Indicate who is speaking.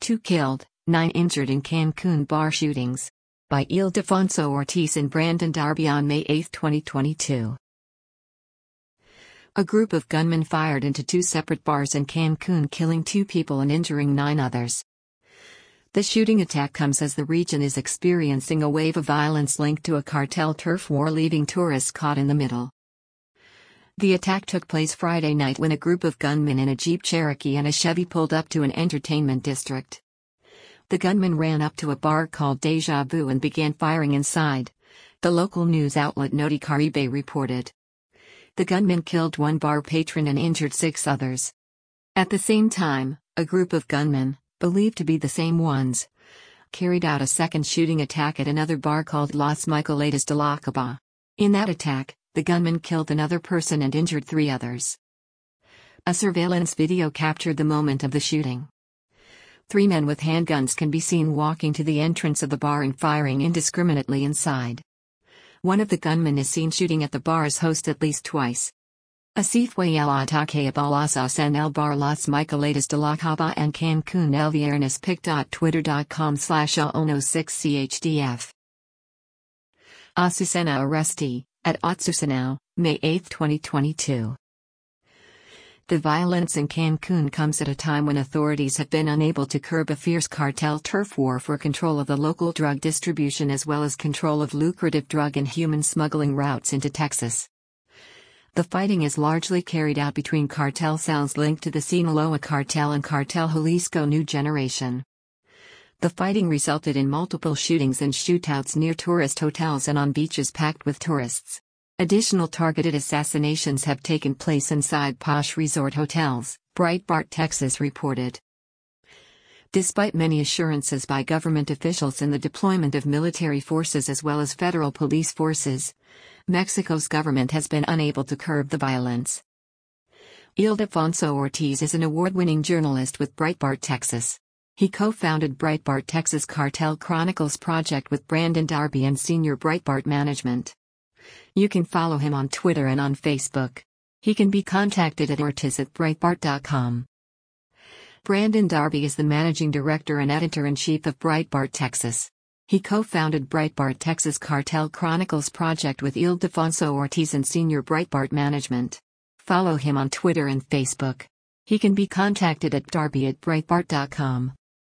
Speaker 1: 2 killed, 9 injured in Cancun bar shootings. By Ildefonso Ortiz and Brandon Darby on May 8, 2022. A group of gunmen fired into 2 separate bars in Cancun, killing 2 people and injuring 9 others. The shooting attack comes as the region is experiencing a wave of violence linked to a cartel turf war, leaving tourists caught in the middle. The attack took place Friday night when a group of gunmen in a Jeep Cherokee and a Chevy pulled up to an entertainment district. The gunmen ran up to a bar called Deja Vu and began firing inside, the local news outlet Noti Caribe reported. The gunmen killed 1 bar patron and injured 6 others. At the same time, a group of gunmen, believed to be the same ones, carried out a second shooting attack at another bar called Las Micheladas de la Caba. In that attack, the gunman killed another person and injured 3 others. A surveillance video captured the moment of the shooting. 3 men with handguns can be seen walking to the entrance of the bar and firing indiscriminately inside. One of the gunmen is seen shooting at the bar's host at least twice. Así fue el ataque a balazos en el bar Las Micheladas de la Caba and Cancun el viernes pic.twitter.com/016chdf. Azucena arrestee, at Atsusanao, May 8, 2022. The violence in Cancun comes at a time when authorities have been unable to curb a fierce cartel turf war for control of the local drug distribution as well as control of lucrative drug and human smuggling routes into Texas. The fighting is largely carried out between cartel cells linked to the Sinaloa cartel and Cartel Jalisco New Generation. The fighting resulted in multiple shootings and shootouts near tourist hotels and on beaches packed with tourists. Additional targeted assassinations have taken place inside posh resort hotels, Breitbart Texas reported. Despite many assurances by government officials in the deployment of military forces as well as federal police forces, Mexico's government has been unable to curb the violence. Ildefonso Ortiz is an award-winning journalist with Breitbart Texas. He co-founded Breitbart Texas Cartel Chronicles project with Brandon Darby and senior Breitbart management. You can follow him on Twitter and on Facebook. He can be contacted at ortiz@breitbart.com. Brandon Darby is the managing director and editor-in-chief of Breitbart Texas. He co-founded Breitbart Texas Cartel Chronicles project with Ildefonso Ortiz and senior Breitbart management. Follow him on Twitter and Facebook. He can be contacted at darby@breitbart.com.